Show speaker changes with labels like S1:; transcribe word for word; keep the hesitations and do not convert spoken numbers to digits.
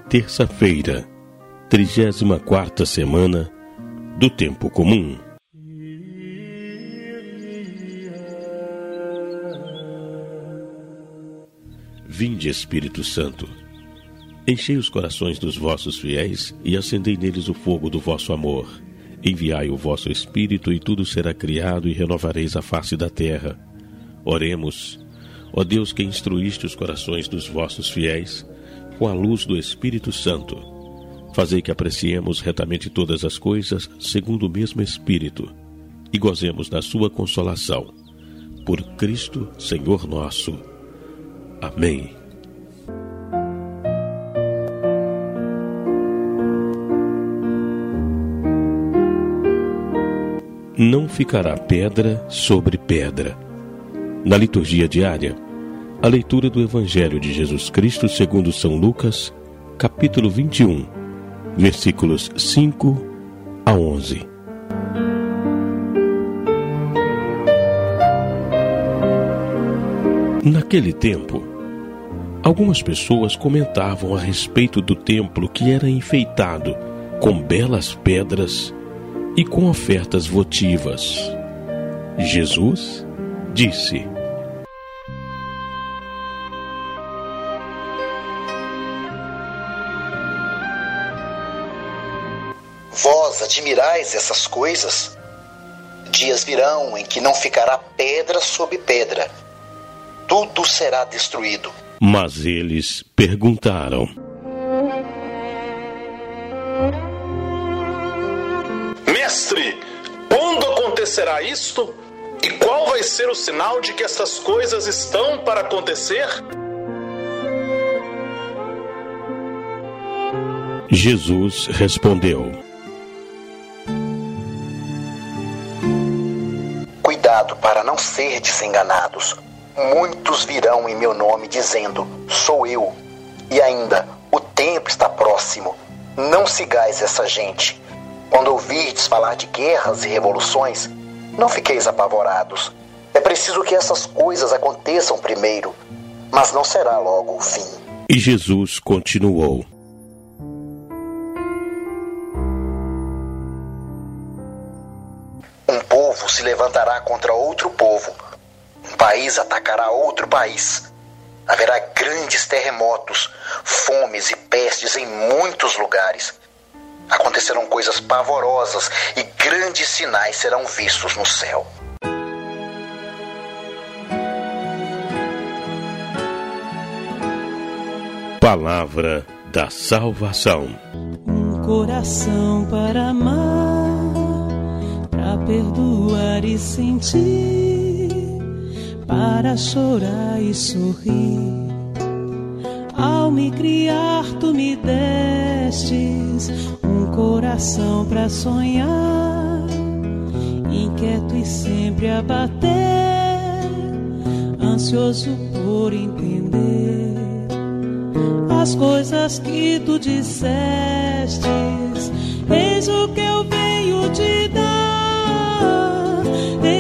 S1: terça-feira, trigésima quarta semana do Tempo Comum. Vinde, Espírito Santo, enchei os corações dos vossos fiéis e acendei neles o fogo do vosso amor. Enviai o vosso Espírito e tudo será criado e renovareis a face da terra. Oremos. Ó Deus, que instruíste os corações dos vossos fiéis com a luz do Espírito Santo, fazei que apreciemos retamente todas as coisas segundo o mesmo Espírito e gozemos da sua consolação. Por Cristo, Senhor nosso. Amém. Não ficará pedra sobre pedra. Na liturgia diária, a leitura do Evangelho de Jesus Cristo segundo São Lucas, capítulo vinte e um, versículos cinco a onze. Naquele tempo, algumas pessoas comentavam a respeito do templo que era enfeitado com belas pedras e com ofertas votivas. Jesus disse:
S2: Vós admirais essas coisas? Dias virão em que não ficará pedra sobre pedra. Tudo será destruído.
S1: Mas eles perguntaram:
S3: Mestre, quando acontecerá isto? E qual vai ser o sinal de que estas coisas estão para acontecer?
S1: Jesus respondeu:
S2: Cuidado para não serdes enganados. Muitos virão em meu nome dizendo, sou eu. E ainda, o tempo está próximo. Não sigais essa gente. Quando ouvirdes falar de guerras e revoluções, não fiqueis apavorados. É preciso que essas coisas aconteçam primeiro, mas não será logo o fim.
S1: E Jesus continuou:
S2: Um povo se levantará contra outro povo. Um país atacará outro país. Haverá grandes terremotos, fomes e pestes em muitos lugares. Acontecerão coisas pavorosas e grandes sinais serão vistos no céu.
S1: Palavra da salvação.
S4: Um coração para amar, para perdoar e sentir, para chorar e sorrir. Ao me criar tu me destes um coração para sonhar, inquieto e sempre a bater, ansioso por entender as coisas que tu dissestes. Eis o que eu venho te dar.